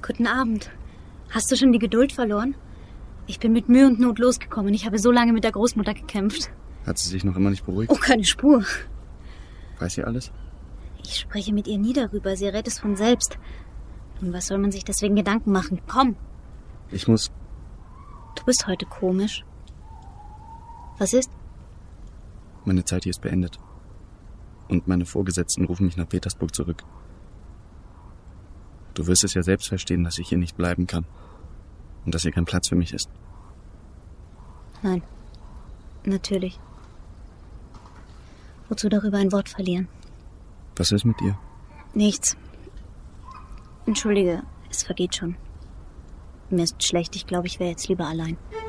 Guten Abend. Hast du schon die Geduld verloren? Ich bin mit Mühe und Not losgekommen. Ich habe so lange mit der Großmutter gekämpft. Hat sie sich noch immer nicht beruhigt? Oh, keine Spur. Weiß sie alles? Ich spreche mit ihr nie darüber. Sie rät es von selbst. Und was soll man sich deswegen Gedanken machen? Komm. Ich muss... Du bist heute komisch. Was ist? Meine Zeit hier ist beendet. Und meine Vorgesetzten rufen mich nach Petersburg zurück. Du wirst es ja selbst verstehen, dass ich hier nicht bleiben kann. Und dass hier kein Platz für mich ist. Nein. Natürlich. Wozu darüber ein Wort verlieren? Was ist mit dir? Nichts. Entschuldige, es vergeht schon. Mir ist schlecht, ich glaube, ich wäre jetzt lieber allein.